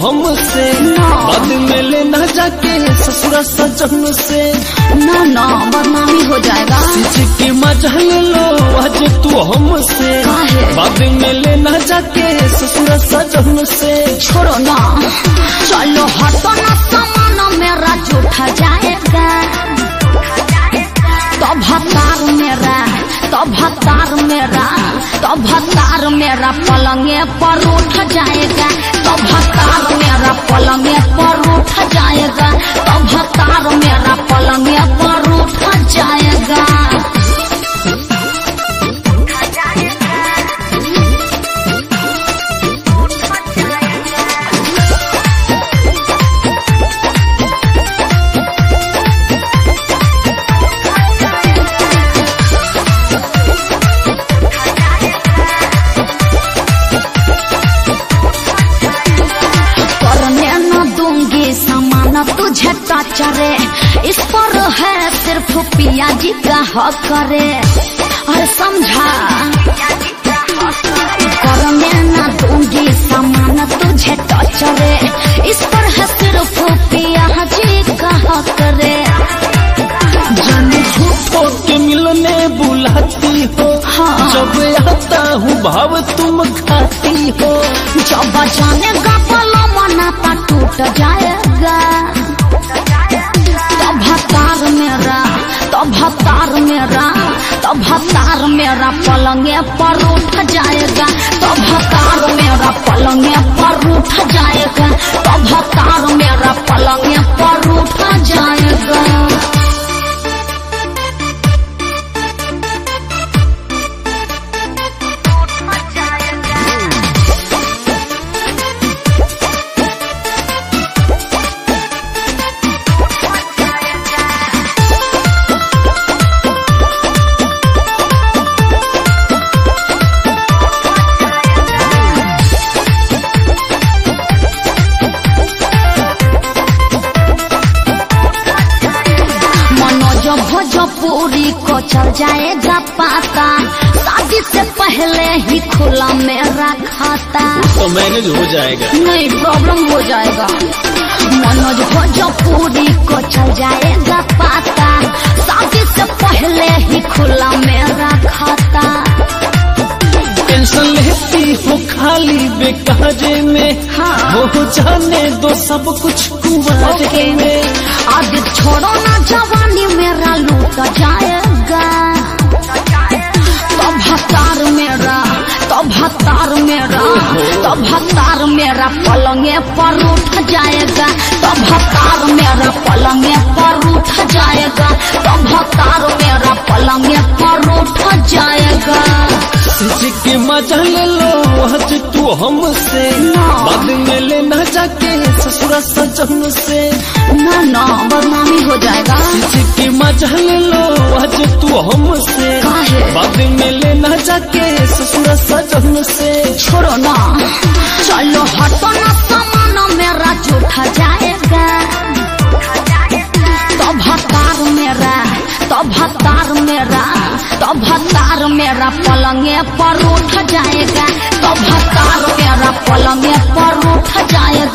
हमसे, बाद में लेना जाके ससुरा सजन से। ना ना बदनामी हो जाएगा। की मजा ले लो आज तू हमसे, बाद में लेना जाके ससुरा सजन से। छोड़ो ना, चलो हटो ना, सामान मेरा झूठा जाएगा। तो भतार मेरा, तो भतार मेरा, तो भतार मेरा पलंगे पर उठ जाएगा। तो भतार मेरा पलंगे पर उठ जाएगा। तो भतार मेरा पलंगे पर उठ जाएगा। तुझे टचरे इस पर है सिर्फ पिया जी का हक करे। अरे समझा, करने ना दूंगी सामान तुझे टचरे, इस पर है सिर्फ पिया जी का हक करे। जाने झूठों के मिलने बुलाती हो, हाँ। जब आता हूँ भाव तुम खाती हो। जब जानेगा पलो मनाता टूट जाएगा। तो भतार मेरा, तो भतार मेरा, तो भतार मेरा पलंगे पर उठ जाएगा। तो भतार मेरा पलंगे पर उठ जाएगा। तो भतार मेरा पलंगे पर उठ जाएगा। भोजपुरी को चल जाएगा पाता, शादी से पहले ही खुला मेरा खाता। तो मैनेज हो जाएगा, नहीं प्रॉब्लम हो जाएगा। मनोज भोजपुरी को चल जाएगा पाता, शादी से पहले ही खुला मेरा खाता। टेंशन लेती हो खाली बेकाजे में, हाँ। हो जाने दो सब कुछ कुंवारे में। आज छोड़ो ना, जवानी मेरा लूट जाएगा। तो भतार मेरा, तो भतार मेरा, तो भतार मेरा पलंगे पर उठ जाएगा। तो भतार मेरा पलंगे पर उठ जाएगा। तो भतार मेरा पलंगे पर उठ जाएगा। के मजा ले लो आज तू हमसे, बाद में लेना जाके ससुरा सजन से। ना ना बदनामी हो जाएगा। के मजा ले लो आज तू हमसे, बाद में लेना जाके ससुरा सजन से। छोड़ो ना, चलो हटो ना, सामान मेरा झूठा जाएगा। तो भतार मेरा, तो भतार मेरा, तो भतार मेरा पलंगे पर उठ जाएगा। तो भतार मेरा पलंगे पर उठ जाएगा।